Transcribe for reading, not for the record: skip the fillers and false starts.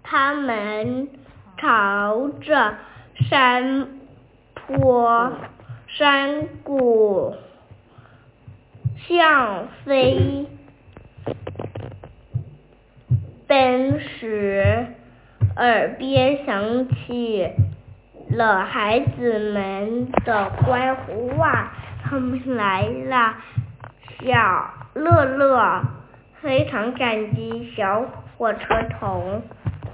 它们朝着山谷向飞奔时，耳边响起了孩子们的欢呼：哇，他们来了！小乐乐非常感激小火车头。